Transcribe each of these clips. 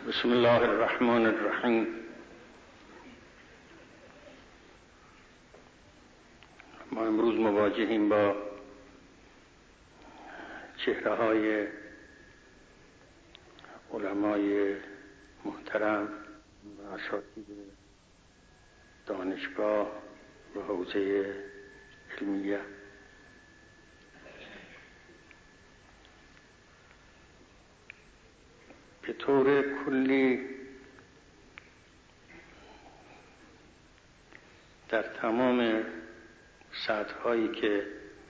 بسم الله الرحمن الرحیم. ما امروز مواجهیم با چهره‌های علمای محترم و اساتید دانشگاه و حوزه علمیه. به طور کلی در تمام سطح‌هایی که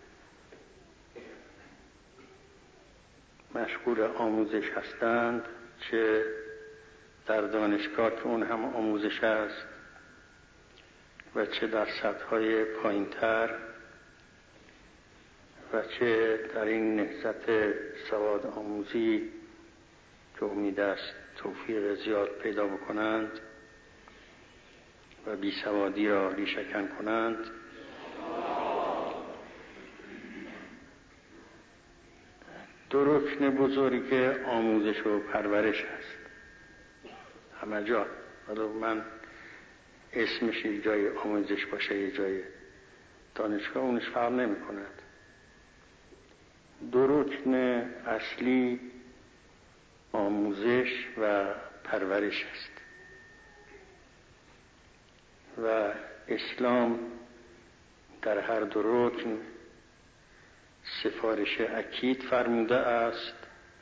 مشغول آموزش هستند، چه در دانشگاه که اون هم آموزش است و چه در سطح‌های پایین‌تر و چه در این نهضت سواد آموزی که امید است توفیق زیاد پیدا بکنند و بیسوادی را ریشه‌کن کنند، دو رکن بزرگ آموزش و پرورش است. همه جا، ولو من اسمش یک جای آموزش باشه یک جای دانشگاه، اونش فرق نمی کند. دو رکن اصلی آموزش و پرورش است و اسلام در هر دو رکن سفارش اکید فرموده است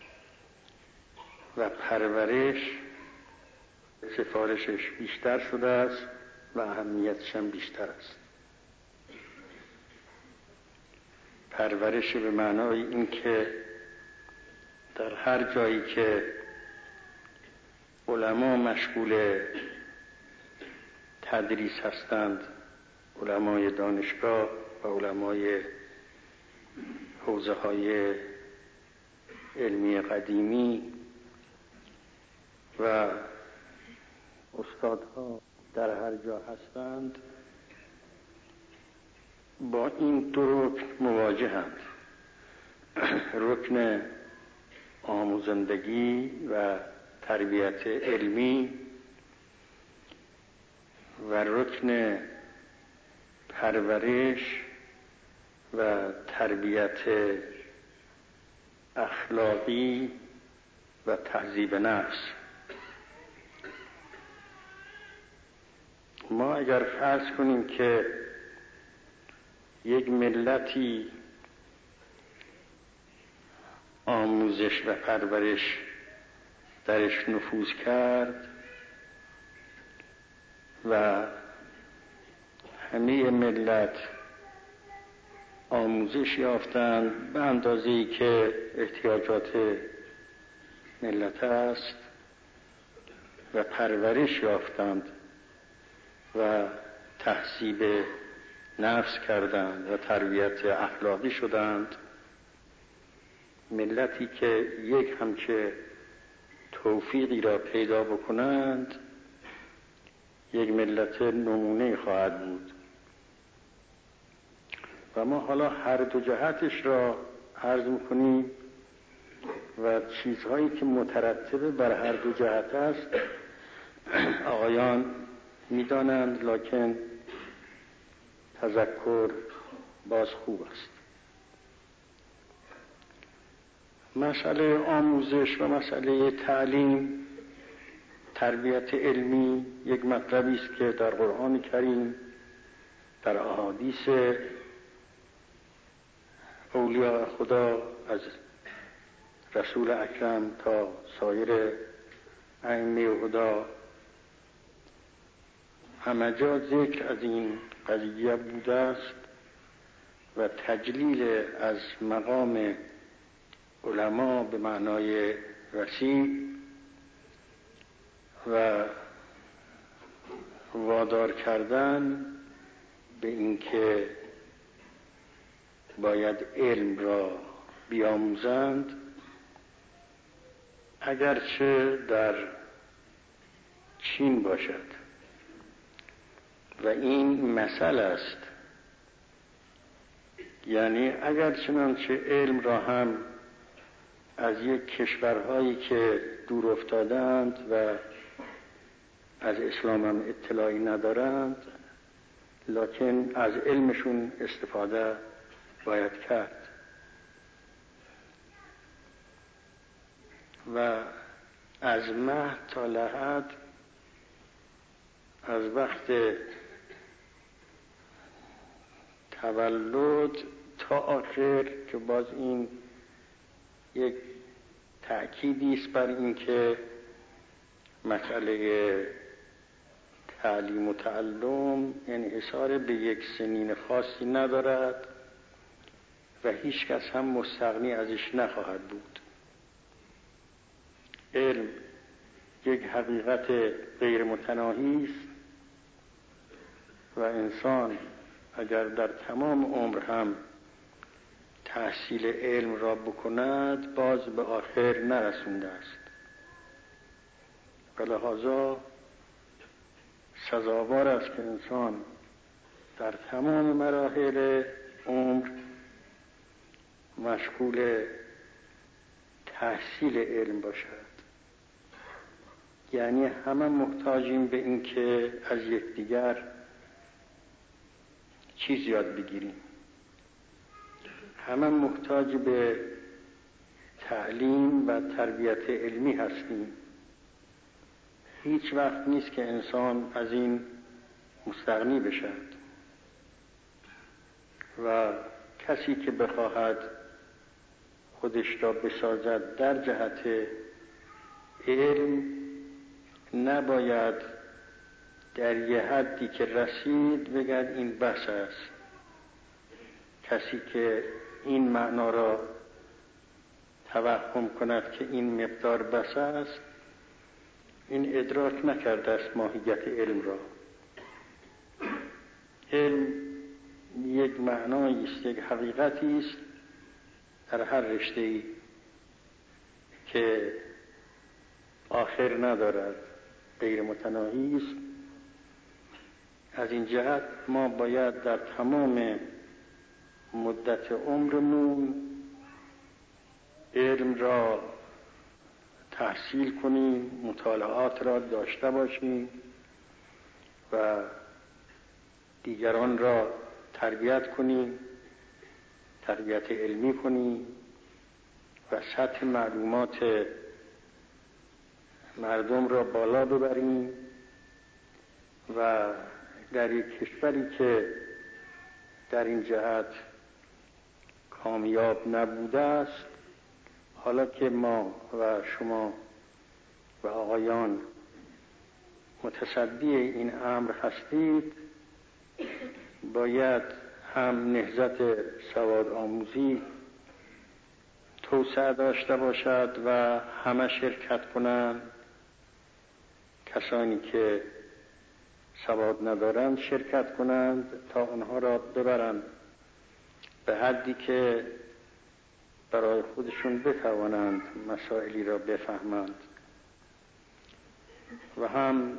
و پرورش سفارشش بیشتر شده است و اهمیتش هم بیشتر است. پرورش به معنای این که در هر جایی که علما مشغول تدریس هستند، علمای دانشگاه و علمای حوزه های علمی قدیمی و استادها در هر جا هستند، با این دو رکن مواجهند: رکن آموزندگی و تربیت علمی و رکن پرورش و تربیت اخلاقی و تهذیب نفس. ما اگر فرض کنیم که یک ملتی آموزش و پرورش درش نفوذ کرد و همه ملت آموزش یافتند به اندازه‌ای که احتیاجات ملت است و پرورش یافتند و تهذیب نفس کردند و تربیت اخلاقی شدند، ملتی که یک همچه توفیقی را پیدا بکنند یک ملت نمونه خواهد بود. و ما حالا هر دو جهتش را عرض می‌کنیم و چیزهایی که مترتبه بر هر دو جهت است آقایان می‌دانند، لکن تذکر باز خوب است. مسئله آموزش و مسئله تعلیم، تربیت علمی یک مطلبی است که در قرآن کریم، در احادیث اولیاء خدا از رسول اکرم تا سایر ائمه هدا همه جا ذکر از این قضیه بوده است و تجلیل از مقام علما به معنای وسیع و وادار کردن به اینکه باید علم را بیاموزند، اگرچه در چین باشد. و این مسئله است، یعنی اگر چنانچه علم را هم از یک کشورهایی که دور افتادند و از اسلام هم اطلاعی ندارند، لکن از علمشون استفاده باید کرد. و از مهد تا لحد، از وقت تولد تا آخر، که باز این یک تأکیدی است بر این که مسئله تعلیم و تعلم یعنی اصاره به یک سنین خاصی ندارد و هیچ کس هم مستغنی ازش نخواهد بود. علم یک حقیقت غیر متناهی است و انسان اگر در تمام عمر هم تحصیل علم را بکند باز به آخر نرسونده است. و لذا سزاوار است که انسان در تمام مراحل عمر مشغول تحصیل علم باشد. یعنی همه محتاجیم به این که از یکدیگر چیز یاد بگیریم. همه محتاج به تعلیم و تربیت علمی هستیم. هیچ وقت نیست که انسان از این مستغنی بشد و کسی که بخواهد خودش را بسازد در جهت علم نباید در یه حدی که رسید بگد این بس است. کسی که این معنا را توهم کند که این مقدار بس است، این ادراک نکرده است ماهیت علم را. علم یک معنایی است، یک حقیقتی است در هر رشته‌ای که آخر ندارد، غیر متناهی است. از این جهت ما باید در تمام مدت عمرمون علم را تحصیل کنیم، مطالعات را داشته باشیم و دیگران را تربیت کنیم، تربیت علمی کنیم و سطح معلومات مردم را بالا ببریم. و در یک کشوری که در این جهت کامیاب نبوده است، حالا که ما و شما و آقایان متصدی این امر هستید، باید هم نهضت سواد آموزی توسعه داشته باشد و همه شرکت کنند. کسانی که سواد ندارند شرکت کنند تا آنها را ببرند به حدی که برای خودشون بتوانند مسائلی را بفهمند. و هم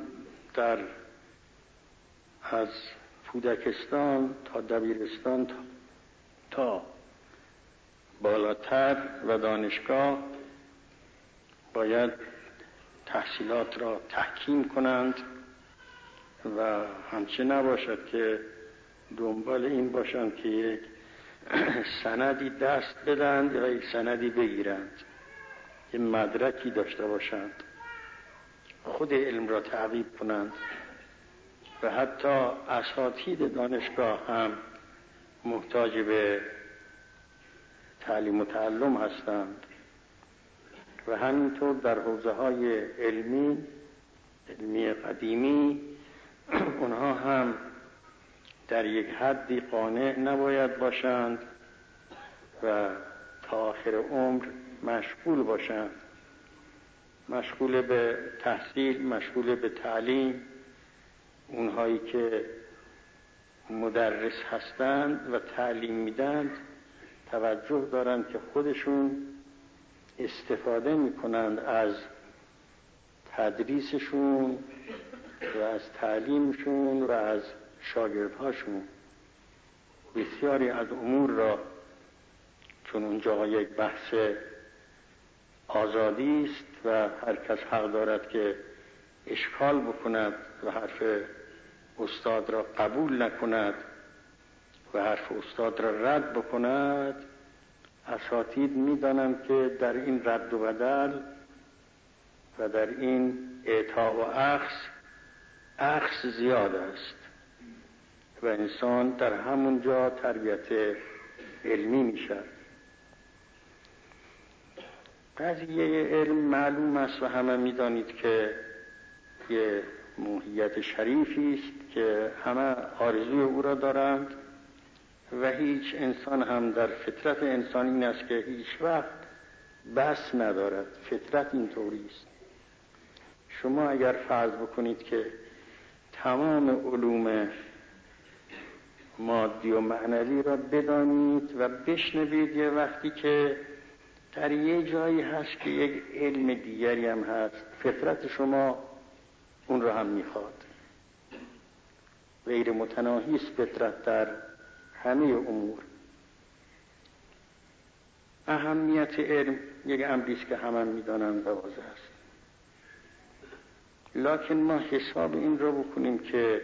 از کودکستان تا دبیرستان تا بالاتر و دانشگاه باید تحصیلات را تحکیم کنند و همچه نباشد که دنبال این باشند که یک سندی دست بدند یا یک سندی بگیرند، یک مدرکی داشته باشند، خود علم را تعقیب کنند. و حتی اساتید دانشگاه هم محتاج به تعلیم و تعلم هستند و همینطور در حوزه‌های علمی قدیمی اونها هم در یک حدی قانع نباید باشند و تا آخر عمر مشغول باشند، مشغول به تحصیل، مشغول به تعلیم. اونهایی که مدرس هستند و تعلیم میدند توجه دارند که خودشون استفاده میکنند از تدریسشون و از تعلیمشون و از شاگردهاشون. بسیاری از امور را چون اونجا یک بحث آزادی است و هر کس حق دارد که اشکال بکند و حرف استاد را قبول نکند و حرف استاد را رد بکند. اساتید می‌دانند که در این رد و بدل و در این اعطا و اخذ زیاد است و انسان در همونجا تربیت علمی میشد. قضیه علم معلوم است و همه می‌دانید که یه موهیت شریفی است که همه آرزوی او را دارند و هیچ انسان هم در فطرت انسان این است که هیچ وقت بس ندارد. فطرت این طوری است. شما اگر فرض بکنید که تمام علوم مادی و معنوی را بدانید و بشنوید، یه وقتی که در یه جایی هست که یک علم دیگری هم هست، فطرت شما اون را هم میخواد. غیر متناهی است فطرت در همه امور. اهمیت علم یک امری است که همه میدانند و واضح است. لکن ما حساب این را بکنیم که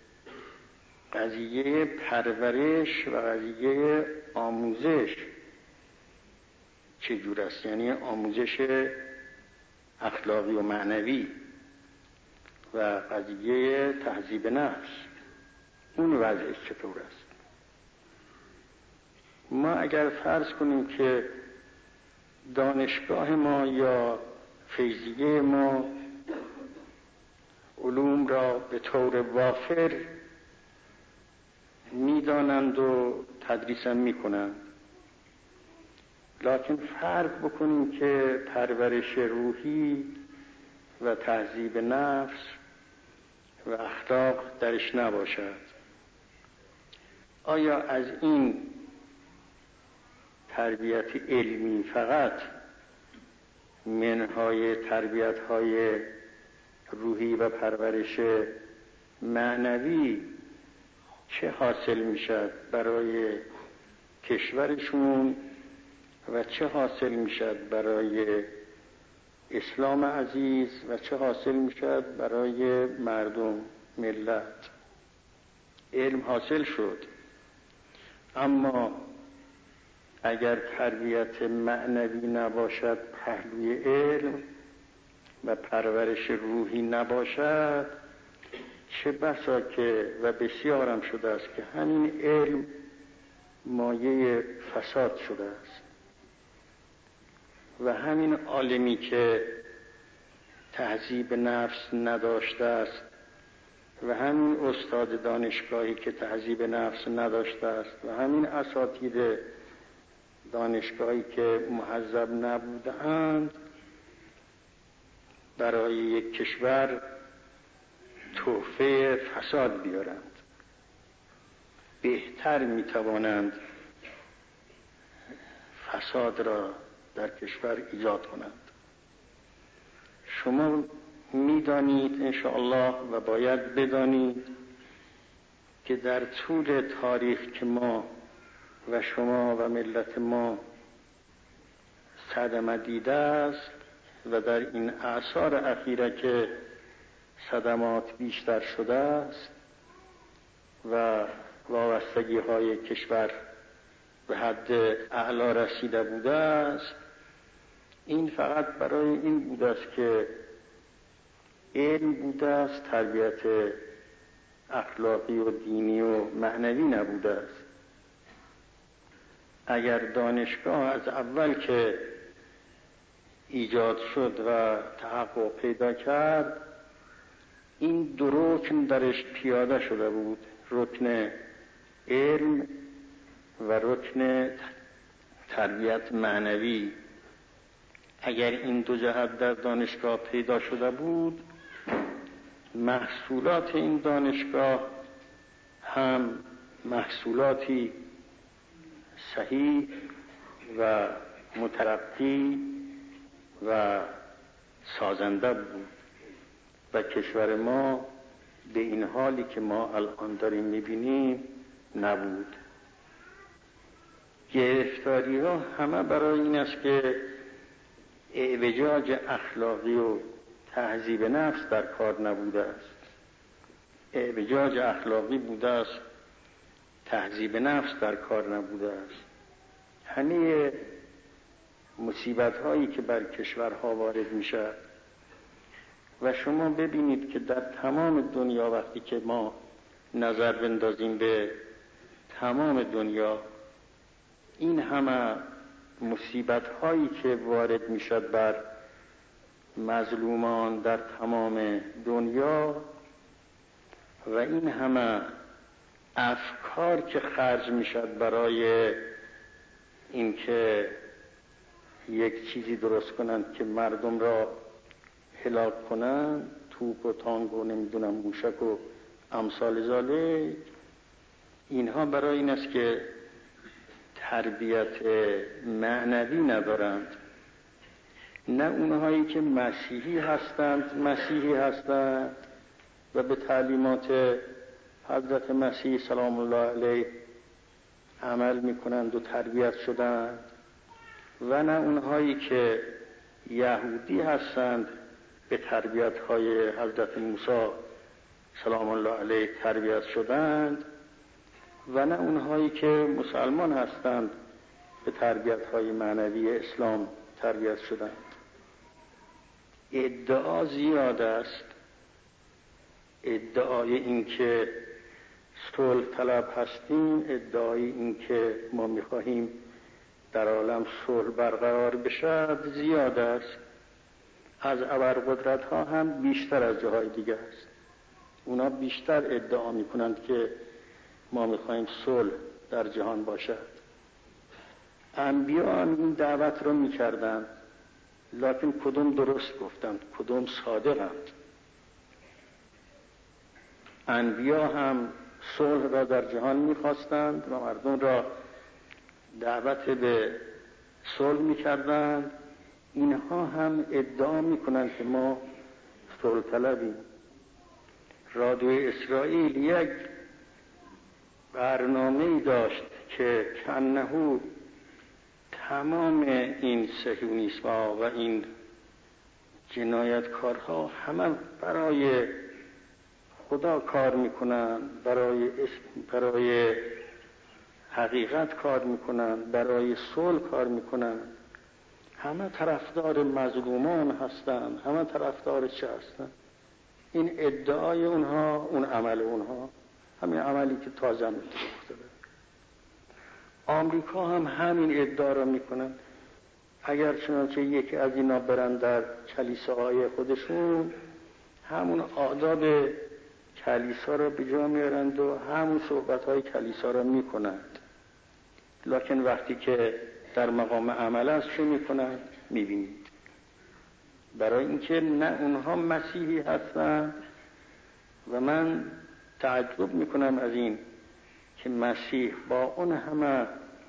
قضیه پرورش و قضیه آموزش چجور است، یعنی آموزش اخلاقی و معنوی و قضیه تهذیب نفس، اون وضعش چطور است. ما اگر فرض کنیم که دانشگاه ما یا فیضیه ما علوم را به طور وافر میدانند و تدریس هم میکنند، لکن فرض بکنیم که پرورش روحی و تهذیب نفس و اخلاق درش نباشد، آیا از این تربیت علمی فقط منهای تربیت‌های روحی و پرورش معنوی چه حاصل میشد برای کشورشون و چه حاصل میشد برای اسلام عزیز و چه حاصل میشد برای مردم ملت؟ علم حاصل شد، اما اگر تربیت معنوی نباشد پهلوی علم و پرورش روحی نباشد، چه بسا که و بسیارم شده است که همین علم مایه فساد شده است و همین عالمی که تهذیب نفس نداشته است و همین استاد دانشگاهی که تهذیب نفس نداشته است و همین اساتید دانشگاهی که مهذب نبودند برای یک کشور تحفه فساد بیارند. بهتر میتوانند فساد را در کشور ایجاد کنند. شما میدانید انشاءالله و باید بدانید که در طول تاریخ که ما و شما و ملت ما صدمه دیده است و در این اعصار اخیره که صدمات بیشتر شده است و وابستگی های کشور به حد اعلا رسیده بوده است، این فقط برای این بوده است که علم بوده است، تربیت اخلاقی و دینی و معنوی نبوده است. اگر دانشگاه از اول که ایجاد شد و تحقق پیدا کرد، این دو رکن درش پیاده شده بود، رکن علم و رکن تربیت معنوی. اگر این دو جهت در دانشگاه پیدا شده بود، محصولات این دانشگاه هم محصولاتی صحیح و مترقی و سازنده بود و کشور ما به این حالی که ما الان داریم میبینیم نبود. گرفتاری ها همه برای این است که اعوجاج اخلاقی و تهذیب نفس در کار نبوده است. اعوجاج اخلاقی بوده است، تهذیب نفس در کار نبوده است. همه مصیبت هایی که بر کشورها وارد می شود و شما ببینید که در تمام دنیا وقتی که ما نظر بندازیم به تمام دنیا، این همه مصیبت هایی که وارد می شود بر مظلومان در تمام دنیا و این همه افکار که خرج می شود برای اینکه یک چیزی درست کنند که مردم را هلاک کنند، توپ و تانک و نمیدونم موشک و امثال ذالک، اینها برای این است که تربیت معنوی ندارند. نه اونهایی که مسیحی هستند و به تعلیمات حضرت مسیح سلام الله علیه عمل میکنند و تربیت شدند، و نه اونهایی که یهودی هستند به تربیت های حضرت موسی سلام الله علیه تربیت شدند، و نه اونهایی که مسلمان هستند به تربیت های معنوی اسلام تربیت شدند. ادعا زیاد است، ادعای این که صلح طلب هستیم، ادعای این که ما میخواهیم در عالم صلح برقرار بشد زیاد است. از ابرقدرت ها هم بیشتر از جاهای دیگه است. اونا بیشتر ادعا میکنند که ما میخواهیم صلح در جهان باشد. انبیا هم این دعوت رو میکردند، لکن کدوم درست گفتند، کدوم صادقند. انبیا هم صلح را در جهان میخواستند و مردم را دعوت به صلح میکردند. اینها هم ادعا میکنند که ما صلح طلبیم. رادیو اسرائیل یک برنامه‌ای داشت که کنهو تمام این صهیونیست‌ها و این جنایتکارها همه برای خدا کار میکنن، برای حقیقت کار میکنن، برای صلح کار میکنن. همه طرفدار مظلومان هستن، همه طرفدار چه هستن؟ این ادعای اونها، اون عمل اونها، همین عملی که تازه اتفاق افتاده. آمریکا هم همین ادعا را میکنن. اگر چنانچه یکی از اینا برن در کلیساهای خودشون، همون آداب کلیسا را به جا میارند و همون صحبت‌های کلیسا را میکنند، لکن وقتی که در مقام عمل است چه میکنند؟ میبینید. برای اینکه نه اونها مسیحی هستند و من تعجب میکنم از این که مسیح با اون همه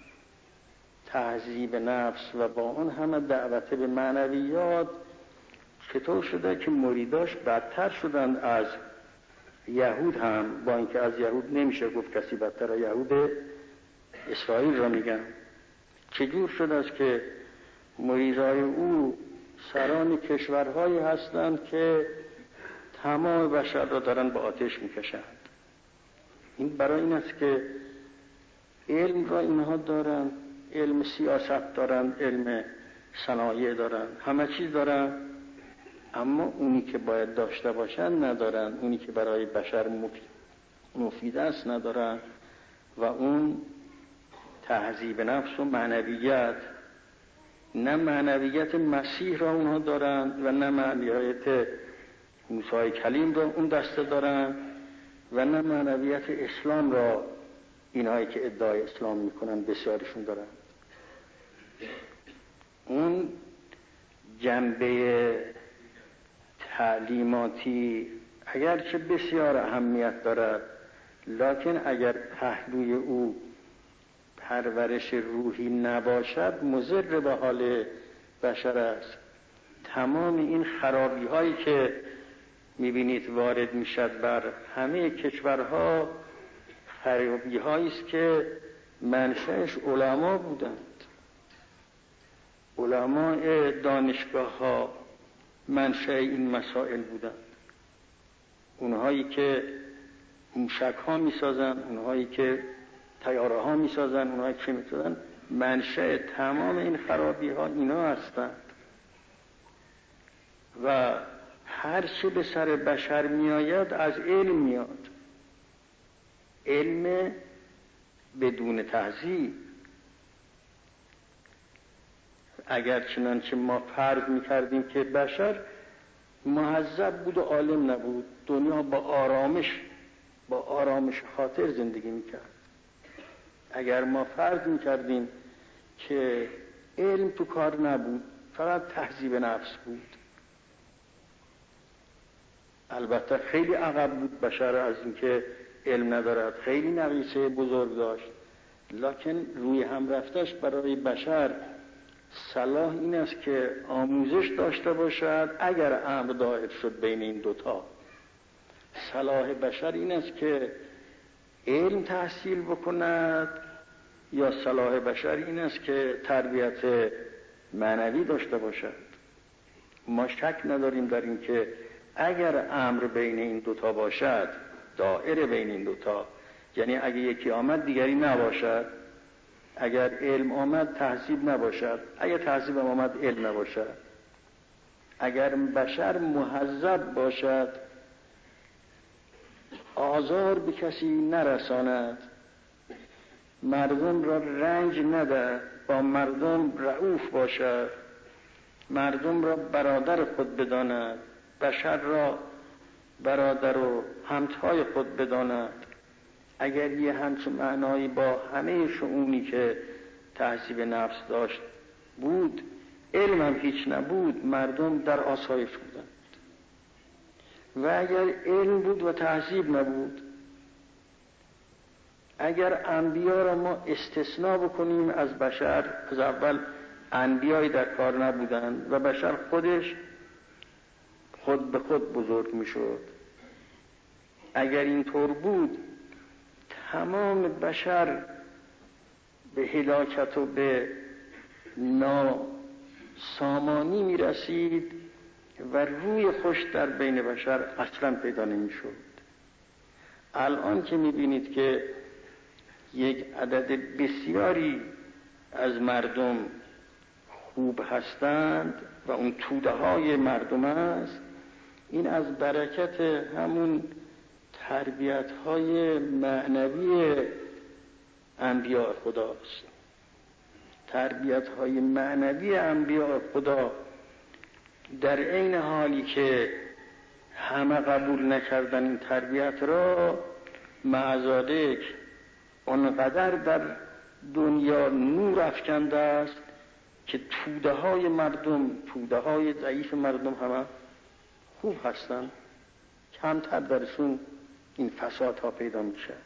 تهذیب نفس و با اون همه دعوت به معنویات چطور شده که مریداش بدتر شدند از یهود هم، با اینکه از یهود نمیشه گفت کسی بدتر. یهود اسرائیل را میگن. چجور شده است که مریدای او سران کشورهایی هستند که تمام بشر را دارن با آتش میکشند؟ این برای این است که علم را اینها دارن، علم سیاست دارن، علم صنایع دارن، همه چیز دارن، اما اونی که باید داشته باشن ندارن، اونی که برای بشر مفید است ندارن، و اون تهذیب نفس و معنویت. نه معنویت مسیح را اونها دارن و نه معنویت موسی کلیم را اون دسته دارن و نه معنویت اسلام را اینهایی که ادعای اسلام میکنن بسیارشون دارن. اون جنبه تعلیماتی اگرچه بسیار اهمیت دارد، لکن اگر پهلوی او پرورش روحی نباشد مضر به حال بشر است. تمام این خرابی هایی که میبینید وارد میشد بر همه کشورها، خرابی هایی است که منشأش علما بودند. علماء دانشگاه ها منشأ این مسائل بودند. اونهایی که موشک ها می سازن، اونهایی که طیاره ها می سازن، اونهایی که می سازن، منشأ تمام این خرابی ها اینا هستند. و هر چه به سر بشر می آید از علم میاد، علم بدون تهذیب. اگر چنانچه ما فرض می‌کردیم که بشر مهذب بود و عالم نبود، دنیا با آرامش خاطر زندگی می‌کرد. اگر ما فرض می‌کردیم که علم تو کار نبود، فقط تهذیب نفس بود، البته خیلی عقب بود بشر از اینکه علم ندارد، خیلی نقیصه بزرگ داشت، لکن روی هم رفتش برای بشر صلاح این است که آموزش داشته باشد. اگر امر دایر شد بین این دوتا، صلاح بشر این است که علم تحصیل بکند، یا صلاح بشر این است که تربیت معنوی داشته باشد. ما شک نداریم در این که اگر امر بین این دوتا باشد، دائره بین این دوتا، یعنی اگه یکی آمد دیگری نباشد، اگر علم آمد تهذیب نباشد، اگر تهذیب آمد علم نباشد، اگر بشر مهذب باشد، آزار به کسی نرساند، مردم را رنج نده، با مردم رؤوف باشد، مردم را برادر خود بداند، بشر را برادر و همتای خود بداند، اگر یه همچون معنایی با همه شؤونی که تهذیب نفس داشت بود، علم هم هیچ نبود، مردم در آسایش بودند. و اگر علم بود و تهذیب نبود، اگر انبیا را ما استثناء بکنیم از بشر، از اول انبیایی در کار نبودند و بشر خودش خود به خود بزرگ می شد، اگر اینطور بود تمام بشر به هلاکت و به ناسامانی می رسید و روی خوش در بین بشر اصلا پیدا نمی شد. الان که می بینید که یک عدد بسیاری از مردم خوب هستند و اون توده های مردم است، این از برکت همون تربیت های معنوی انبیاء خداست. تربیت های معنوی انبیاء خدا در عین حالی که همه قبول نکردن این تربیت را، معذالک اونقدر در دنیا نور افکنده است که توده های مردم، توده های ضعیف مردم همه خوب هستند، کمتر درشون این فساد ها پیدا می شد.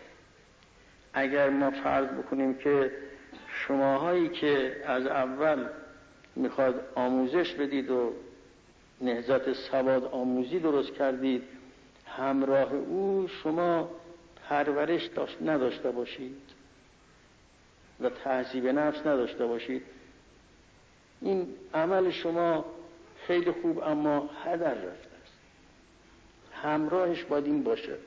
اگر ما فرض بکنیم که شماهایی که از اول میخواد آموزش بدید و نهضت سواد آموزی درست کردید، همراه او شما پرورش نداشته باشید و تهذیب نفس نداشته باشید، این عمل شما خیلی خوب اما هدر رفته است. همراهش باید این باشد.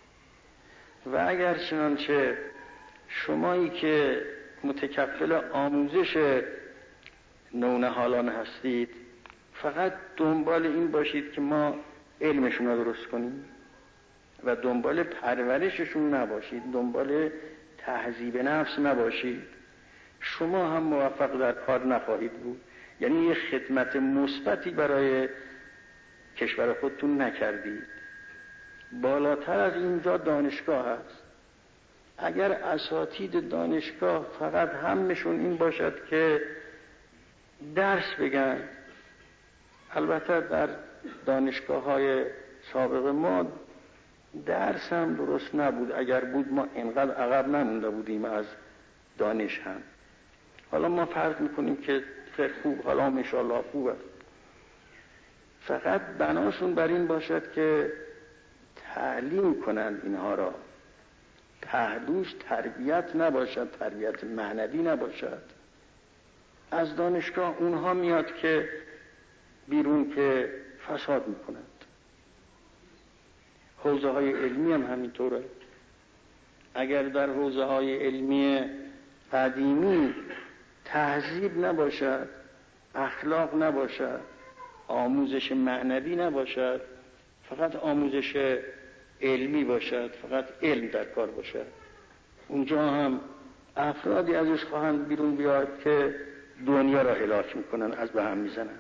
و اگر چنانچه شمایی که متکفل آموزش نونهالان هستید فقط دنبال این باشید که ما علمشون رو درست کنیم و دنبال پرورششون نباشید، دنبال تهذیب نفس نباشید، شما هم موفق در کار نخواهید بود. یعنی یه خدمت مثبتی برای کشور خودتون نکردید. بالاتر از اینجا دانشگاه هست. اگر اساتید دانشگاه فقط همشون این باشد که درس بگن، البته در دانشگاه های سابق ما درس هم درست نبود، اگر بود ما اینقدر عقب نمونده بودیم از دانش هم. حالا ما فرض میکنیم که خیلی خوب، حالا انشاءالله خوب است، فقط بناشون بر این باشد که تعلیم کنند اینها را، پهلوش تربیت نباشد، تربیت معنوی نباشد. از دانشگاه اونها میاد که بیرون که فساد میکنند. حوزه های علمی هم همینطوره. اگر در حوزه های علمی قدیمی تهذیب نباشد، اخلاق نباشد، آموزش معنوی نباشد، فقط آموزش علمی باشد، فقط علم در کار باشد، اونجا هم افرادی ازش خواهند بیرون بیاد که دنیا را هلاک میکنن، از به هم میزنند.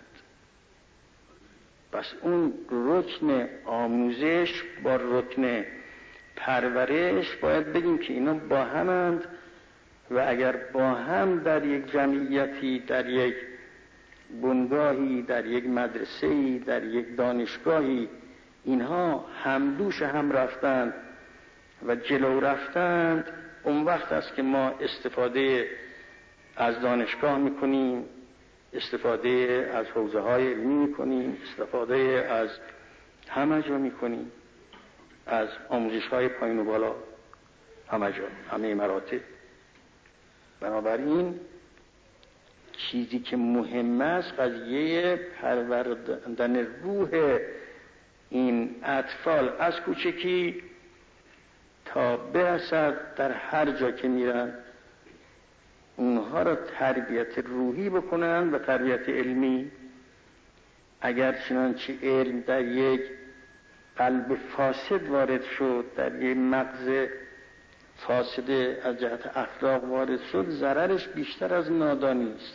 پس اون رکن آموزش با رکن پرورش باید بگیم که اینا با همند و اگر با هم در یک جمعیتی، در یک بنگاهی، در یک مدرسه‌ای، در یک دانشگاهی اینها همدوش هم رفتند و جلو رفتند، اون وقت است که ما استفاده از دانشگاه میکنیم، استفاده از حوزه های علمی میکنیم، استفاده از همه جا میکنیم، از آموزش های پایین و بالا، همه جا، همه مراتب. بنابراین چیزی که مهم است قضیه پروردن روح این اطفال از کوچکی تا برسد در هر جا که میرن اونها را تربیت روحی بکنن و تربیت علمی. اگر چنانچه علم در یک قلب فاسد وارد شد، در یک مغز فاسد از جهت اخلاق وارد شد، ضررش بیشتر از نادانی است.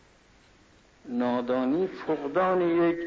نادانی فقدان یک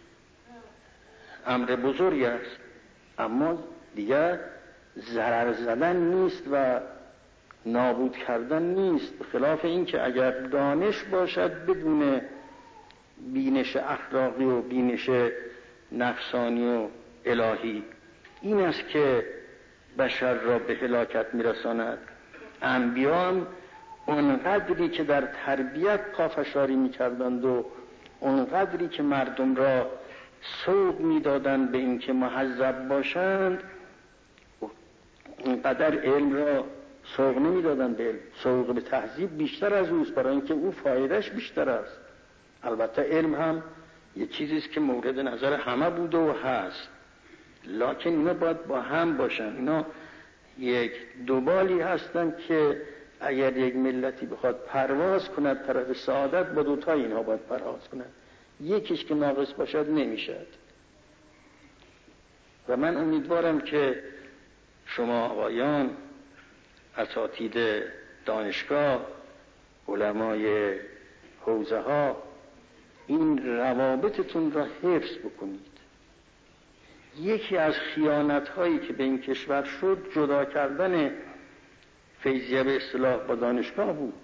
امر بزرگی است، اما دیگر ضرر زدن نیست و نابود کردن نیست. بخلاف این که اگر دانش باشد بدون بینش اخلاقی و بینش نفسانی و الهی، این است که بشر را به هلاکت میرساند. انبیا هم اونقدری که در تربیت پافشاری میکردند و اونقدری که مردم را سوق میدادند به این که مهذب باشند، اونقدر علم را سوق نمیدادند به علم. سوق به تهذیب بیشتر از اوست، برای اینکه او فایدهش بیشتر است. البته علم هم یه چیزیست که مورد نظر همه بوده و هست، لکن اینا باید با هم باشن. اینا یک دوبالی هستند که اگر یک ملتی بخواد پرواز کند طرف سعادت، با دوتای اینها باید پرواز کند. یکیش که ناقص باشد نمیشد. و من امیدوارم که شما آقایان، اساتید دانشگاه، علمای حوزه ها، این روابطتون را حفظ بکنید. یکی از خیانت هایی که به این کشور شد جدا کردن فیضیه به اصطلاح با دانشگاه بود.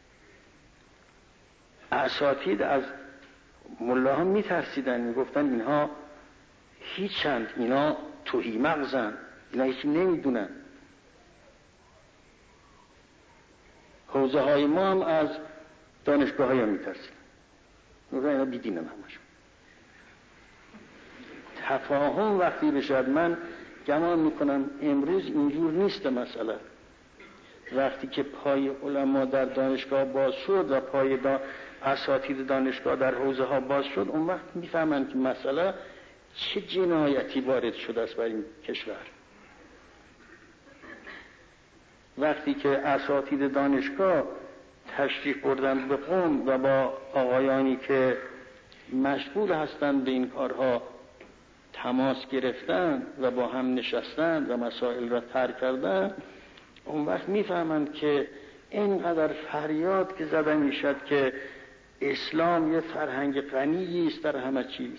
اساتید از ملاها میترسیدن، میگفتن اینها هیچند، اینا تهی مغزن، اینا هیچی نمیدونن. حوزه های ما هم از دانشگاه های میترسیدن، میگفتن اینا بیدینن همشون. تفاهم وقتی بشد، من گمان میکنم امروز اینجور نیست مسئله. وقتی که پای علما در دانشگاه باز شد و پای اساتید دانشگاه در حوزه ها باز شد، اون وقت میفهمن که مسئله چه جنایتی وارد شده است بر این کشور. وقتی که اساتید دانشگاه تشریف بردن به قم و با آقایانی که مشغول هستند به این کارها تماس گرفتن و با هم نشستن و مسائل را طرح کردن، اون وقت میفهمند که اینقدر فریاد که زده میشد که اسلام یه فرهنگ غنی است در همه چیز،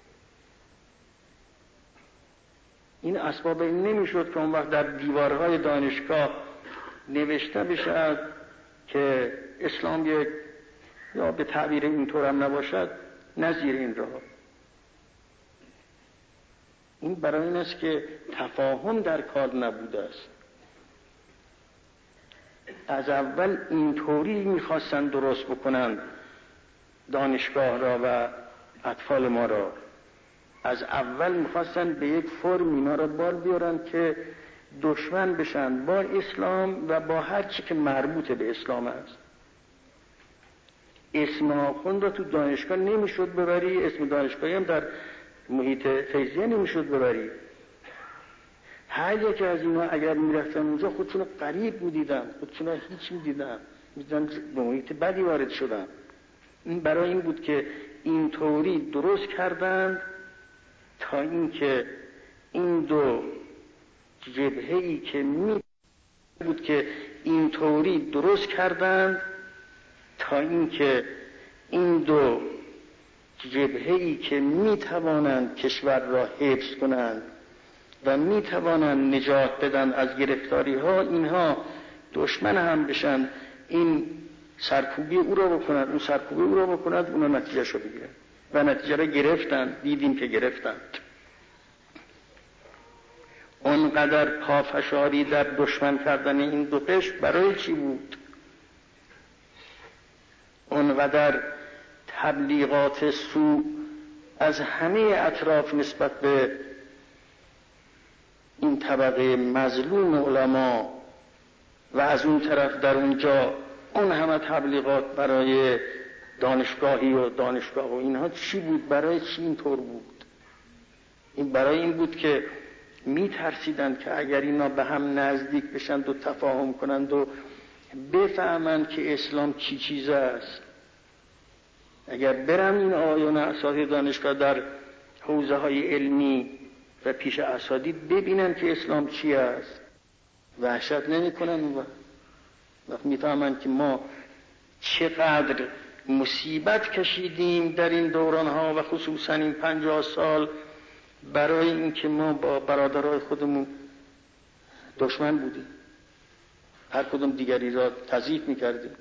این اسباب این نمیشد که اون وقت در دیوارهای دانشگاه نوشته بشد که اسلام یک، یا به تعبیر اینطور هم نباشد، نظیر این راه. این برای این است که تفاهم در کار نبوده است. از اول اینطوری میخواستن درست بکنن دانشگاه را و اطفال ما را. از اول میخواستن به یک فرم اینا را بار بیارن که دشمن بشن با اسلام و با هر چی که مربوط به اسلام است. اسم آخوند را تو دانشگاه نمیشد ببری، اسم دانشگاهی هم در محیط فیضیه نمیشد ببری. هر یک از اینا اگر میرفتن اونجا خودشون غریب میدیدن، خودشون هیچ میدیدن به محیط بدی وارد شدن. این برای این بود که این طوری درست کردند تا اینکه این دو جبهه‌ای که بود که این طوری درست کردند تا اینکه این دو جبهه‌ای که میتوانند کشور را حفظ کنند و میتوانند نجات بدن از گرفتاری ها، اینها دشمن هم بشن، این سرکوبی او را بکنند، اون سرکوبی او را بکنند، اونا نتیجه شو بگیرن و نتیجه را گرفتن. دیدیم که گرفتند. اونقدر پافشاری در دشمن کردن این دو قشر برای چی بود؟ اونقدر تبلیغات سوء از همه اطراف نسبت به این طبقه مظلوم علما و از اون طرف در اونجا اون همه تبلیغات برای دانشگاهی و دانشگاه و اینها چی بود؟ برای چی اینطور بود؟ این برای این بود که می ترسیدند که اگر اینا به هم نزدیک بشند و تفاهم کنند و بفهمند که اسلام چی چیز است، اگر برم این آیون اساتید دانشگاه در حوزه های علمی و پیش اساتید ببینن که اسلام چی است، وحشت نمی کنن. وقت میفهمن که ما چقدر مصیبت کشیدیم در این دوران ها و خصوصا این 50 سال برای اینکه ما با برادرای خودمون دشمن بودیم، هر کدوم دیگری را تضعیف میکردیم.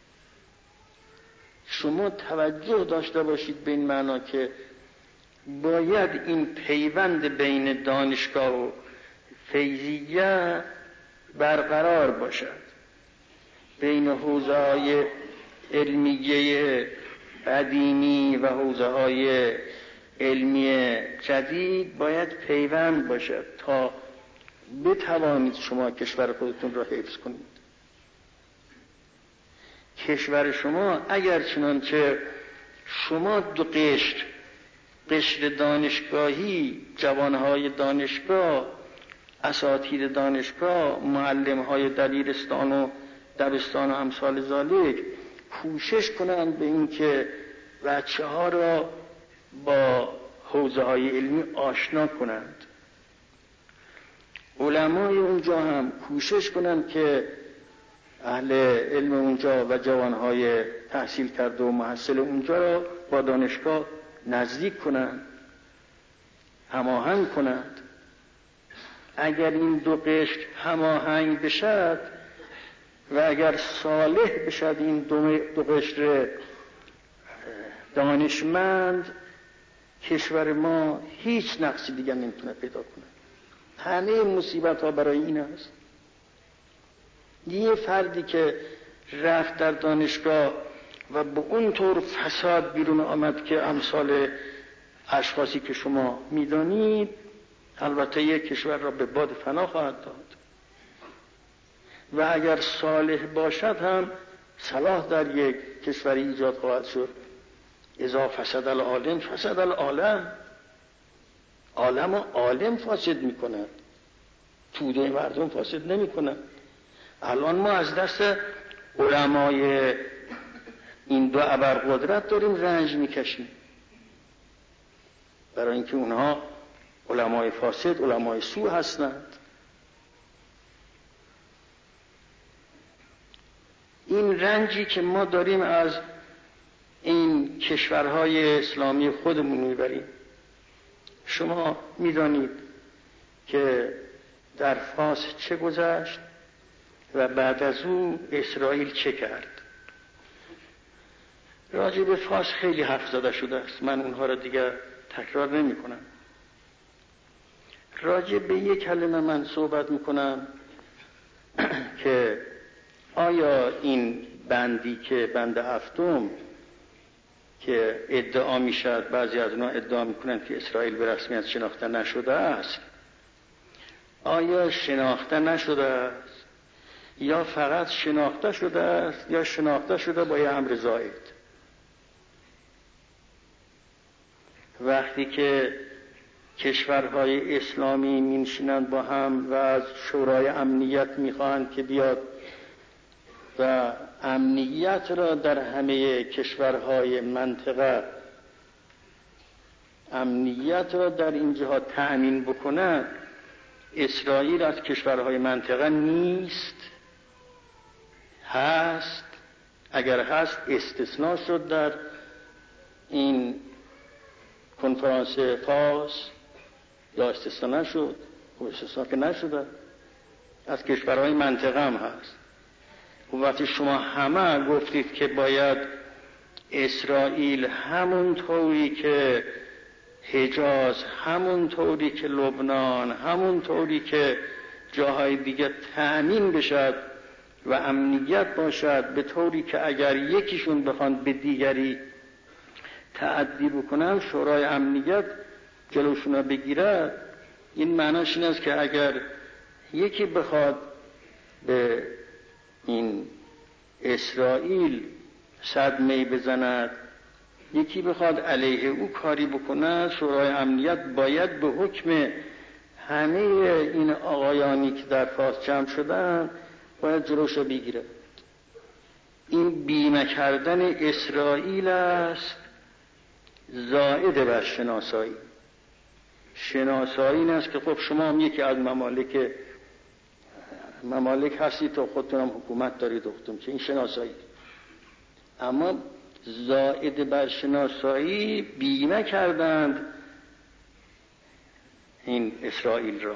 شما توجه داشته باشید به این معنا که باید این پیوند بین دانشگاه و فیضیه برقرار باشد، بین حوزه‌های علمیه قدیمی و حوزه‌های علمی جدید باید پیوند باشد تا بتوانید شما کشور خودتون را حفظ کنید. کشور شما اگر چنانچه شما دو قشر دانشگاهی، جوانهای دانشگاه، اساتید دانشگاه، معلمهای دبیرستان و دبستان و امثال ذالک کوشش کنند به این که بچه ها را با حوزه های علمی آشنا کنند، علمای اونجا هم کوشش کنند که اهل علم اونجا و جوانهای تحصیل کرده و محصل اونجا را با دانشگاه نزدیک کنند، هماهنگ کنند. اگر این دو قشر هماهنگ بشد و اگر صالح بشد این دو قشر دانشمند، کشور ما هیچ نقصی دیگر نمیتونه پیدا کنه. همه مصیبت ها برای این است. یه فردی که رفت در دانشگاه و به اون طور فساد بیرون آمد که امثال اشخاصی که شما میدانید، البته یک کشور را به باد فنا خواهد داد و اگر صالح باشد هم صلاح در یک کشوری ایجاد خواهد شد. اذا فسد العالم فسد العالم. عالم و عالم فاسد میکنند، توده مردم فاسد نمیکنند. الان ما از دست علمای این دو ابرقدرت داریم رنج میکشیم، برای اینکه اونها علمای فاسد، علمای سوء هستند. این رنجی که ما داریم از این کشورهای اسلامی خودمون میبریم. شما میدانید که در فاس چه گذشت و بعد از او اسرائیل چه کرد. راجع به فاس خیلی حرف زده شده است، من اونها را دیگر تکرار نمی کنم. راجع به یک کلمه من صحبت میکنم که آیا این بندی که بند هفتم که ادعا میشد، بعضی از اونها ادعا میکنند که اسرائیل به رسمیت شناخته نشده است، آیا شناخته نشده است یا فقط شناخته شده است یا شناخته شده با یه امر زائد؟ وقتی که کشورهای اسلامی می‌نشینند با هم و از شورای امنیت می‌خواهند که بیاد و امنیت را در همه کشورهای منطقه امنیت را در این جهات تأمین بکند، اسرائیل از کشورهای منطقه نیست، هست، اگر هست استثناء شد در این کنفرانس فاس یا استثناء نشد، و استثناء که نشده، از کشورهای منطقه هم هست. و وقتی شما همه گفتید که باید اسرائیل همون طوری که حجاز، همون طوری که لبنان، همون طوری که جاهای دیگه تأمین بشد و امنیت باشد، به طوری که اگر یکیشون بخوان به دیگری تعدی بکنن شورای امنیت جلوشون رو بگیرد، این معناش این است که اگر یکی بخواد به این اسرائیل صدمه‌ای بزند، یکی بخواد علیه او کاری بکند، شورای امنیت باید به حکم همه این آقایانی که در فاس جمع شدن باید جلوش رو بگیره. این بیمه کردن اسرائیل است زائد بر شناسایی. شناسایی این است که خب شما هم یکی از ممالک هستید و خودتون هم حکومت دارید اختم که این شناسایی، اما زائد بر شناسایی بیمه کردند این اسرائیل را.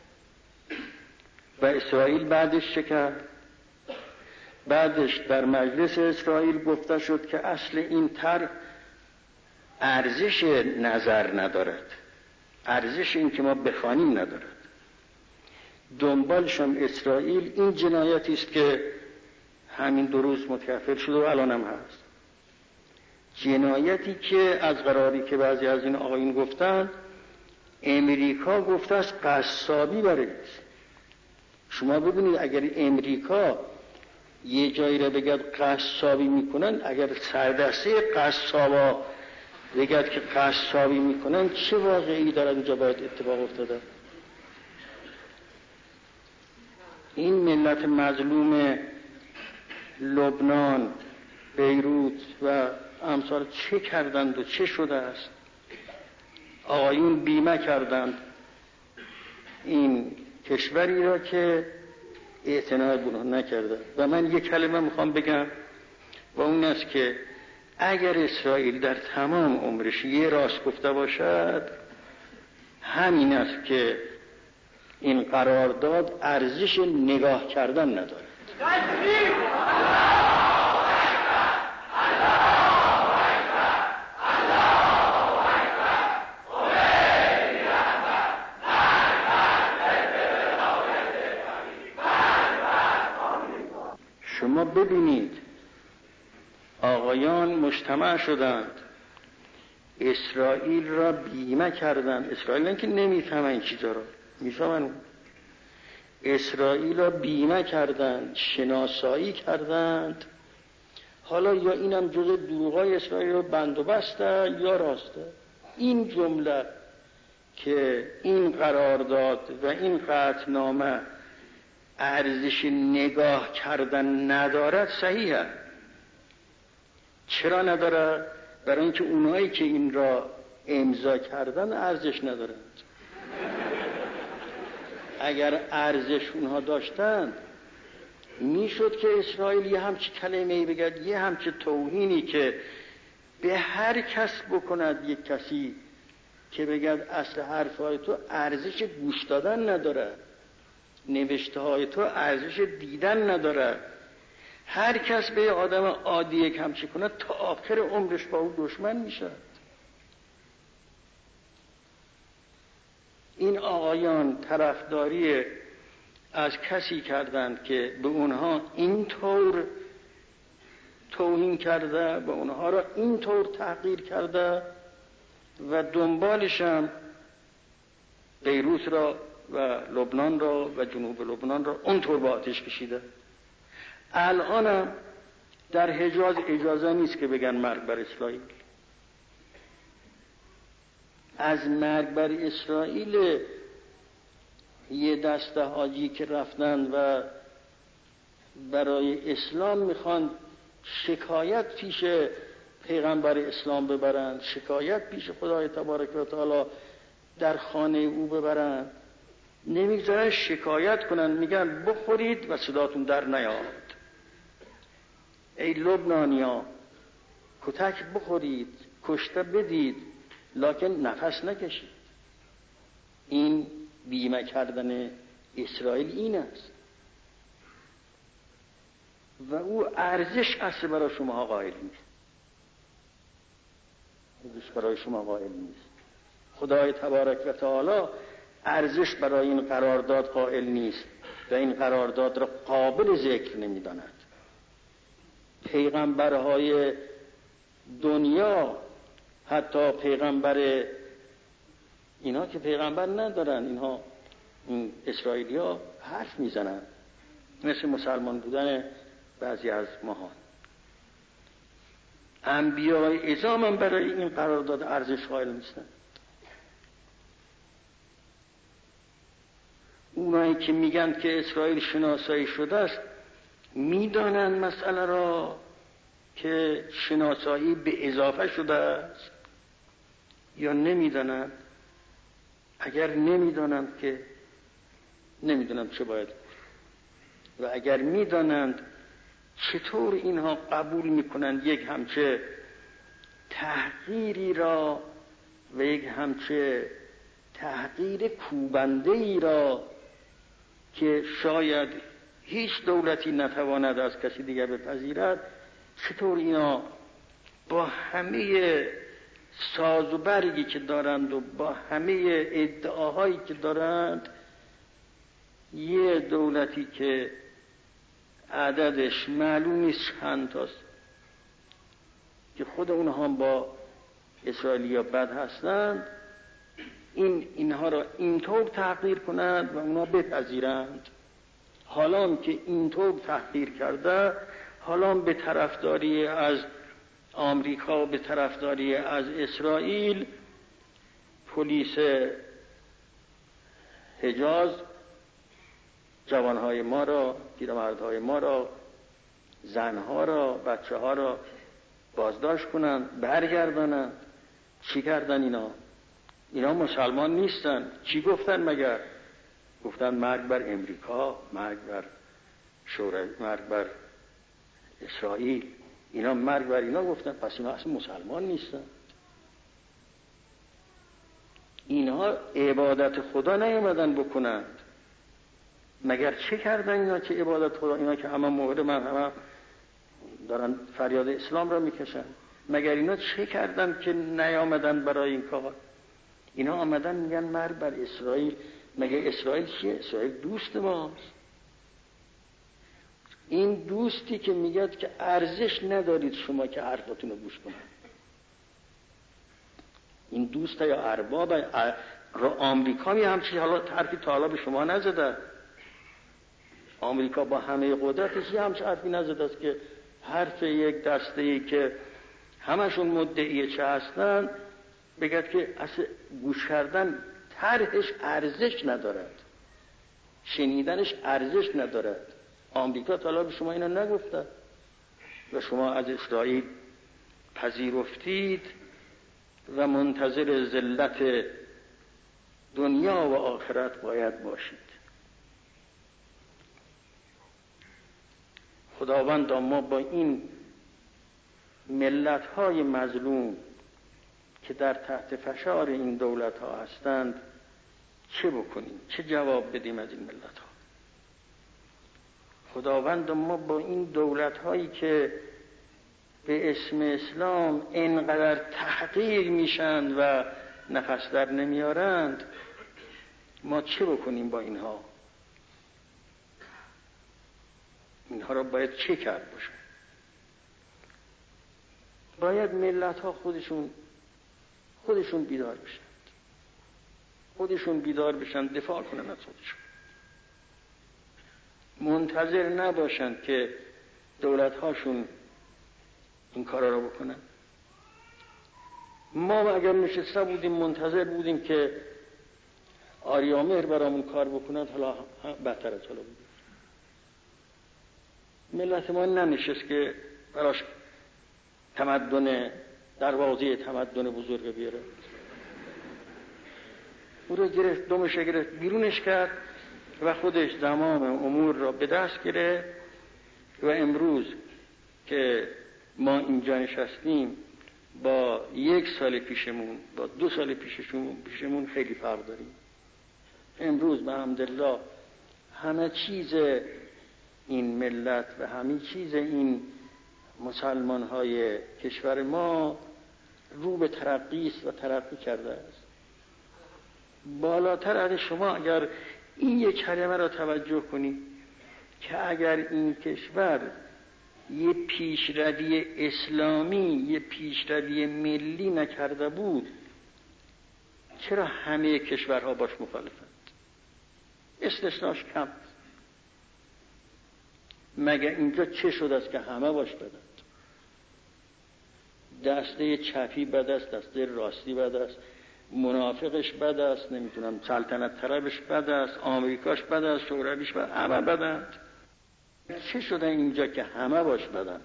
و اسرائیل بعدش چه کرد؟ بعدش در مجلس اسرائیل گفته شد که اصل این طرح ارزش نظر ندارد، ارزش این که ما بخوانیم ندارد. دنبالش هم اسرائیل این جنایتی است که همین 2 روز متکفل شده و الان هم هست، جنایتی که از قراری که بعضی از این آقایون گفتن امریکا گفته است قصابی برای است. شما ببینید اگر امریکا یه جایی را بگد قصابی میکنن، اگر سردسته قصابا بگد که قصابی میکنن، چه واقعی در اونجا باید اتفاق افتاده؟ این ملت مظلوم لبنان، بیروت و امثال چه کردند و چه شده است؟ آقایون بیمه کردند این کشوری را که اعتناع گناه نکرده. و من یک کلمه میخوام بگم و اون است که اگر اسرائیل در تمام عمرش یه راست گفته باشد همین است که این قرارداد ارزش نگاه کردن نداره. شما ببینید آقایان مجتمع شدند، اسرائیل را بیمه کردند. اسرائیل که نمیفهمن این چیزا را، میفهمن. اسرائیل را بیمه کردند، شناسایی کردند. حالا یا اینم جزء دروغای اسرائیل رو بند و بسته یا راسته. این جمله که این قرارداد و این قطعنامه ارزش نگاه کردن ندارد صحیحه. چرا نداره؟ برای اینکه اونایی که این را امضا کردن ارزش ندارند. اگر ارزش اونها داشتند میشد که اسرائیل یه همچی کلمه‌ای بگد، یه همچی توهینی که به هر کس بکند، یک کسی که بگد اصل حرفهای تو ارزش گوش دادن نداره، نوشته های تو ارزش دیدن نداره. هر کس به آدم عادی یک همچی کنه تا آخر عمرش با او دشمن میشه. این آقایان طرفداری از کسی کردند که به اونها اینطور توهین کرده، به اونها را اینطور تحقیر کرده و دنبالش هم بیروت را و لبنان را و جنوب لبنان را اونطور با آتش کشیده. الان در حجاز اجازه نیست که بگن مرگ بر اسرائیل. از مرگ بر اسرائیل یه دسته حاجی که رفتن و برای اسلام میخوان شکایت پیش پیغمبر اسلام ببرند، شکایت پیش خدای تبارک و تعالی در خانه او ببرند، نمیگذارن شکایت کنن، میگن بخورید و صداتون در نیاد. ای لبنانیا، کتک بخورید، کشته بدید، لکن نفس نکشید. این بیمه کردن اسرائیل این است و او ارزش اصل برای شما قائل نیست. ارزش برای شما قائل نیست. خدای تبارک و تعالی ارزش برای این قرارداد قائل نیست و این قرارداد را قابل ذکر نمی‌داند. پیغمبرهای دنیا، حتی پیغمبر اینا که پیغمبر ندارن، اینها این اسرائیلیا حرف میزنن مثل مسلمان بودن بعضی از ماها. انبیاء اعظام هم برای این قرارداد ارزش قائل نیستن. اونایی که میگن که اسرائیل شناسایی شده است میدانن مسئله را که شناسایی به اضافه شده است یا نمیدانن؟ اگر نمیدانند که نمیدونم چه باید، و اگر میدانند چطور اینها قبول میکنند یک همچه تحقیری را و یک همچه تحقیر کوبنده ای را که شاید هیچ دولتی نتواند از کسی دیگر بپذیرد، چطور اینا با همه ساز و برگی که دارند و با همه ادعاهایی که دارند، یه دولتی که عددش معلوم نیست چند تاست، که خود اونها هم با اسرائیلیا بد هستند، اینها را اینطور تحقیر کنند و اونا بپذیرند. حالا که اینطور تحقیر کرده، حالا به طرفداری از آمریکا و به طرفداری از اسرائیل، پلیس حجاز جوانهای ما را، پیرمردهای ما را، زنها را، بچه ها را بازداشت کنند، برگردانند. چی کردن اینا؟ اینا مسلمان نیستن. چی گفتن مگر؟ گفتن مرگ بر امریکا، مرگ بر مرگ بر اسرائیل. اینا مرگ بر اینا گفتن، پس اینا اصلا مسلمان نیستن. اینها عبادت خدا نیامدن بکنند. مگر چه کردن اینا که عبادت خدا؟ اینا که همه مورد من همه دارن فریاد اسلام را میکشن. مگر اینا چه کردن که نیامدن برای این کار؟ اینا آمدن میگن مرگ بر اسرائیل. مگه اسرائیل چیه؟ اسرائیل دوست ماست. این دوستی که میگه که ارزش ندارید شما که حرفاتون رو گوش کنید، این دوست یا ارباب را آمریکا می همچین حالا حرفی تا حالا به شما نزده. آمریکا با همه قدرتش یه همچین حرفی نزده است که حرف یک دسته‌ای که همشون مدعی چه هستن بگد که اصلا گوش کردن طرحش ارزش ندارد، شنیدنش ارزش ندارد. آمریکا تا حالا به شما اینا نگفته و شما از اسرائیل پذیرفتید و منتظر ذلت دنیا و آخرت باید باشید. خداوند ما با این ملت‌های مظلوم که در تحت فشار این دولت‌ها هستند چه بکنیم؟ چه جواب بدیم از این ملت‌ها؟ خداوند ما با این دولت‌هایی که به اسم اسلام اینقدر تحقیر میشن و نفس در نمیارند، ما چه بکنیم با اینها؟ اینها را باید چه کرد باشه؟ باید ملت‌ها خودشون بیدار بشن، خودشون بیدار بشن، دفاع کنن از خودشون، منتظر نباشن که دولت‌هاشون این کارا رو بکنن. ما اگر نشسته بودیم منتظر بودیم که آریامهر برامون کار بکند، حالا بهتر از حالا بود. ملت ما ننشست که براش تمدن، دروازه تمدن بزرگ بیاره. او رو گرفت، دمش گرفت، بیرونش کرد و خودش زمام امور را به دست گرفت. و امروز که ما اینجا نشستیم با 1 سال پیشمون، با 2 سال پیشمون خیلی فرق داریم. امروز به حمدالله همه چیز این ملت و همه چیز این مسلمان های کشور ما رو به ترقی است و ترقی کرده است. بالاتر از شما اگر این یک کلمه را توجه کنید که اگر این کشور یه پیشروی اسلامی، یه پیشروی ملی نکرده بود، چرا همه کشورها باش مخالفند؟ استثناش کم. مگر اینجا چه شده است که همه باش بدند؟ دسته چپی بد است، دسته راستی بد است، منافقش بد است، نمیدونم سلطنت طلبش بد است، آمریکاش بد است، شورویش بد، همه بدند. چه شده اینجا که همه باش بدند؟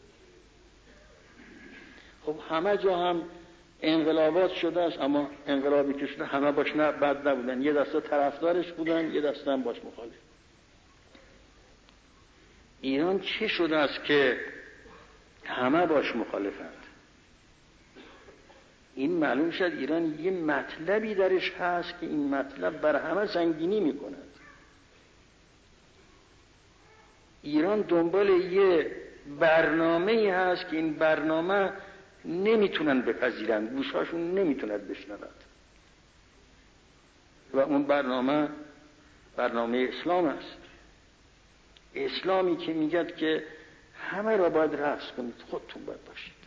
خب همه جا هم انقلابات شده است، اما انقلابی که شده همه باش بد نبودن، یه دسته طرفدارش بودن، یه دسته هم باش مخالف. ایران چه شده است که همه باش مخالفند؟ این معلوم شد ایران یه مطلبی درش هست که این مطلب بر همه سنگینی میکند. ایران دنبال یه برنامه‌ای هست که این برنامه نمیتونن بپذیرن، گوشاشون نمیتوند بشنود. و اون برنامه اسلام است. اسلامی که میگه که همه را باید رقص کنید، خودتون باید باشید.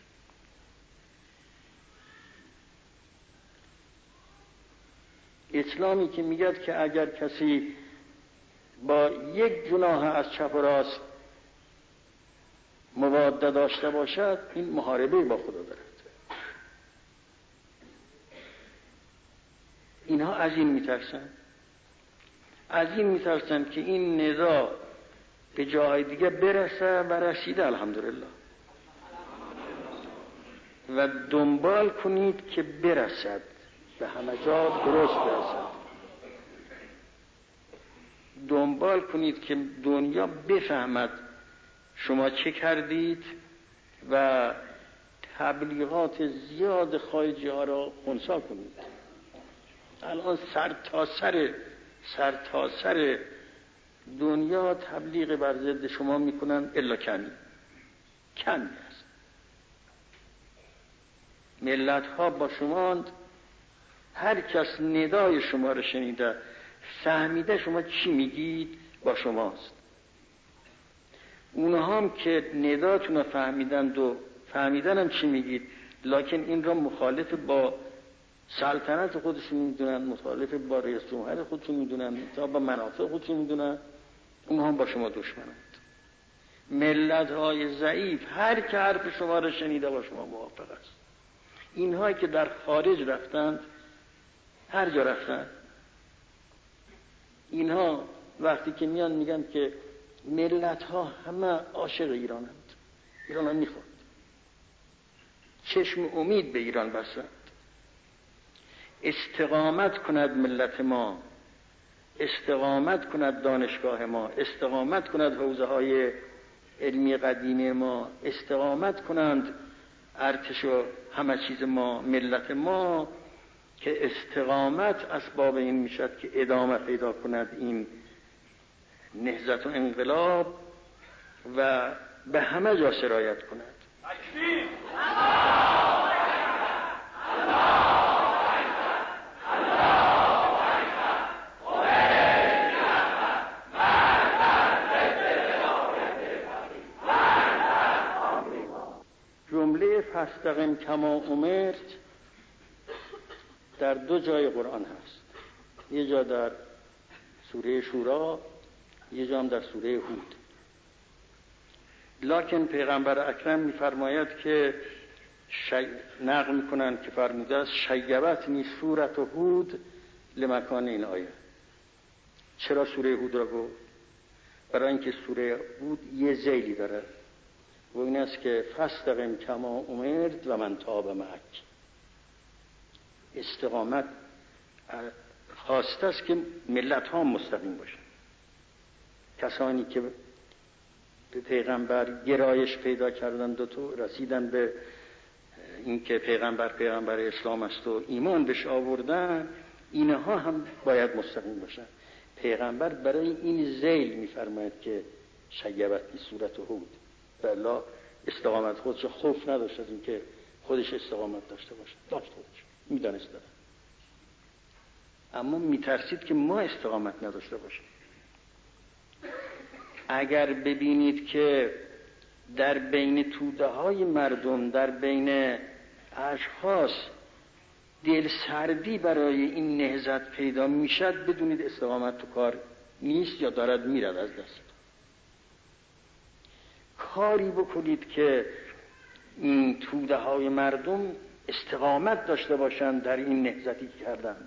اسلامی که میگه که اگر کسی با یک گناه از چپ و راست مواده داشته باشد، این محاربه با خدا دارد. اینها از این میترسن که این نزاع به جای دیگه برسه و رسیده الحمدلله، و دنبال کنید که برسد به همه جا درست برسد. دنبال کنید که دنیا بفهمد شما چه کردید و تبلیغات زیاد خارجی ها را خنثی کنید. الان سر تا سر دنیا تبلیغ بر ضد شما میکنن، الا کمی است. ملت ها با شما، هر کس ندای شما را شنیده فهمیده شما چی میگید با شماست. اونها هم که نداتون رو فهمیدند و فهمیدن هم چی میگید، لکن این را مخالف با سلطنت خودشون میدونن، مخالف با رئیس جمهور خودشون میدونن، تا با منافع خودشون میدونن، اونها هم با شما دشمنند. ملت های ضعیف هر که حرف شما را شنیده با شما موافق است. اینهایی که در خارج رفتند، هر جا رفتند، اینها وقتی که میان میگن که ملت ها همه عاشق ایرانند، ایران ها میخواد، چشم امید به ایران بستند. استقامت کند ملت ما، استقامت کند دانشگاه ما، استقامت کند حوزه های علمی قدیمی ما، استقامت کنند ارتش و همه چیز ما، ملت ما، که استقامت اسباب این میشد که ادامه پیدا کند این نهضت و انقلاب و به همه جا سرایت کند. جمله فاستقم کما امرت در 2 جای قرآن هست. یه جا در سوره شورا، یه جا هم در سوره هود. لکن پیغمبر اکرم می‌فرماید که نقل میکنن که فرموده است شیبتنی سورة هود لمکان این آیه. چرا سوره هود را گفت؟ برای اینکه سوره هود یه ذیلی داره و این است که فاستقم کما امرت و من تاب معک. استقامت خواسته است که ملت ها مستقیم باشن. کسانی که به پیغمبر گرایش پیدا کردند و تو رسیدن به اینکه پیغمبر اسلام است و ایمان بهش آوردن، اینها هم باید مستقیم باشن. پیغمبر برای این ذیل میفرماید که شیبتنی سورة هود، والله استقامت خودش خوف نداشت از اینکه خودش استقامت داشته باشه، داشت خودش میدانست داره، اما میترسید که ما استقامت نداشته باشیم. اگر ببینید که در بین توده های مردم، در بین اشخاص دل سردی برای این نهضت پیدا میشد، بدونید استقامت تو کار نیست یا دارد میرد از دست. کاری بکنید که این توده های مردم استقامت داشته باشند در این نهضتی که کردند.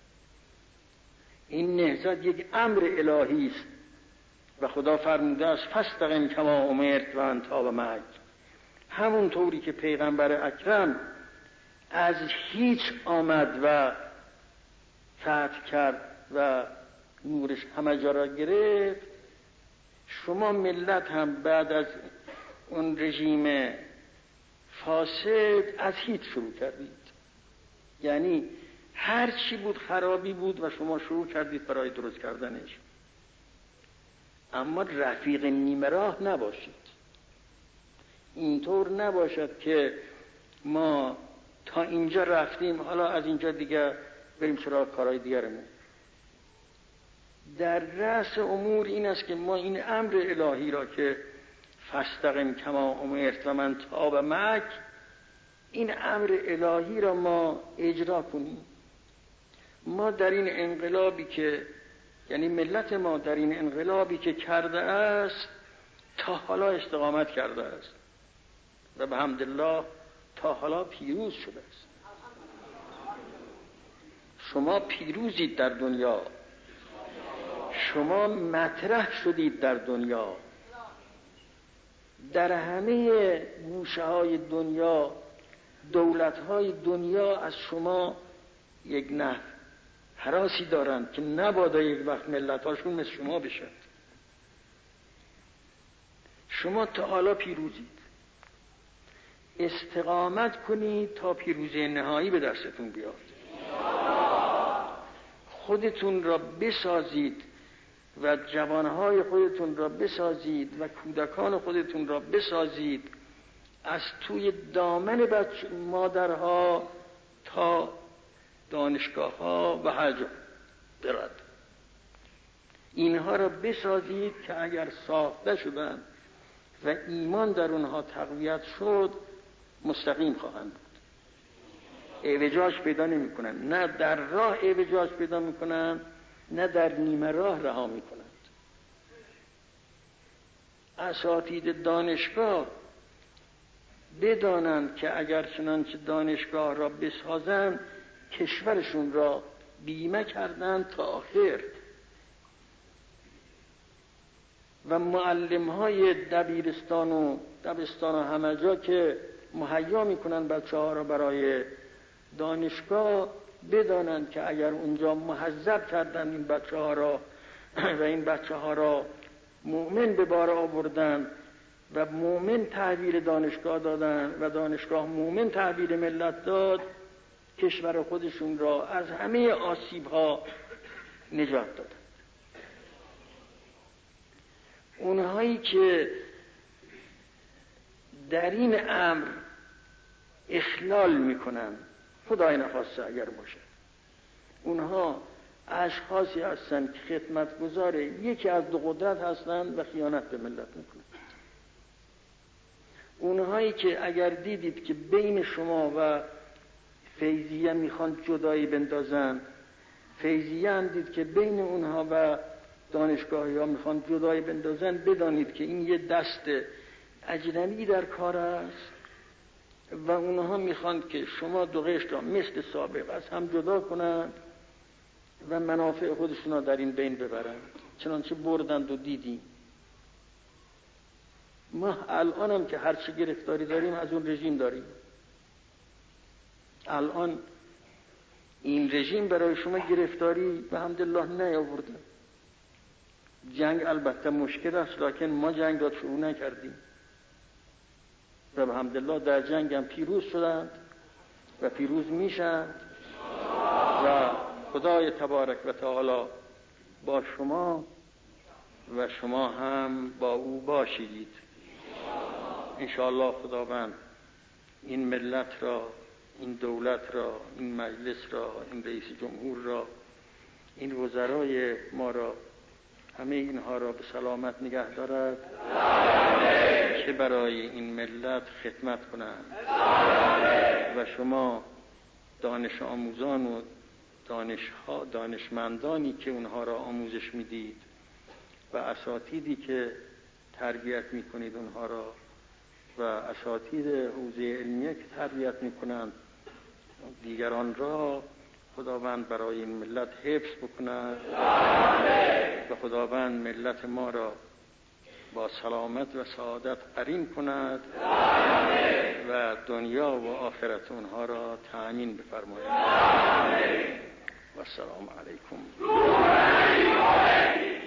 این نهضت یک امر الهی است و خدا فرموده است فاستقم کما امرت و من تاب معک. همون طوری که پیغمبر اکرم از هیچ آمد و فتح کرد و نورش همه جا را گرفت، شما ملت هم بعد از اون رژیم فاسد از هیچ شروع کردید. یعنی هر چی بود خرابی بود و شما شروع کردید برای درست کردنش. اما رفیق نیمه راه نباشید. اینطور نباشد که ما تا اینجا رفتیم حالا از اینجا دیگه بریم سراغ کارهای دیگرمون. در رأس امور این است که ما این امر الهی را که فاستقم کما امرت و من تاب معک، این امر الهی را ما اجرا کنیم. ما در این انقلابی که یعنی ملت ما در این انقلابی که کرده است تا حالا استقامت کرده است و به حمدالله تا حالا پیروز شده است. شما پیروزید در دنیا، شما مطرح شدید در دنیا، در همه گوشه های دنیا دولت های دنیا از شما یک هراسی دارند که نبادا یک وقت ملت هاشون مثل شما بشد. شما تا حالا پیروزید، استقامت کنید تا پیروزی نهایی به دستتون بیاد. خودتون را بسازید و جوانهای خودتون را بسازید و کودکان خودتون را بسازید از توی دامن مادرها تا دانشگاه ها و هر جا برد. اینها را بسازید که اگر ساخته شدند و ایمان در اونها تقویت شد مستقیم خواهند بود. اعوجاج پیدا نمی کنند، نه در راه اعوجاج پیدا می کنند، نه در نیمه راه رها می کنند. اساتید دانشگاه بدانند که اگر چنانچه دانشگاه را بسازند کشورشون را بیمه کردند تا آخر. و معلم های دبیرستان و دبستان و همه جا که مهیا میکنن بچه ها را برای دانشگاه بدانند که اگر اونجا مهذب کردن این بچه ها را و این بچه ها را مؤمن به بار آوردن و مؤمن تحویل دانشگاه دادن و دانشگاه مؤمن تحویل ملت داد، کشور خودشون را از همه آسیب ها نجات دادن. اونهایی که در این امر اخلال میکنن، خدای نخواسته اگر باشه، اونها اشخاصی هستند که خدمتگزار یکی از دو قدرت هستند و خیانت به ملت میکنند. اونهایی که اگر دیدید که بین شما و فیضیه میخوان جدایی بندازن، فیضیه هم دید که بین اونها و دانشگاهی ها میخوان جدایی بندازن، بدانید که این یه دست اجنبی در کار است و اونها میخواند که شما دو قشر را مثل سابق از هم جدا کنند و منافع خودشون را در این بین ببرند، چنانچه بردند و دیدیم. ما الان هم که هرچی گرفتاری داریم از اون رژیم داریم. الان این رژیم برای شما گرفتاری به حمدالله نیاورده. جنگ البته مشکل است، لکن ما جنگ را شروع نکردیم و به حمدالله در جنگ هم پیروز شدند و پیروز میشند و خدای تبارک و تعالی با شما و شما هم با او باشید. انشاءالله خداوند این ملت را، این دولت را، این مجلس را، این رئیس جمهور را، این وزرای ما را، همه اینها را به سلامت نگه دارد که برای این ملت خدمت کنند و شما دانش آموزان و دانشمندانی که اونها را آموزش میدید و اساتیدی که تربیت میکنید اونها را و اساتید حوزه علمیه که تربیت میکنند دیگران را، خداوند برای این ملت حفظ بکند و خداوند ملت ما را با سلامت و سعادت قرین کند و دنیا و آخرت اونها را تأمین بفرماید. و السلام علیکم.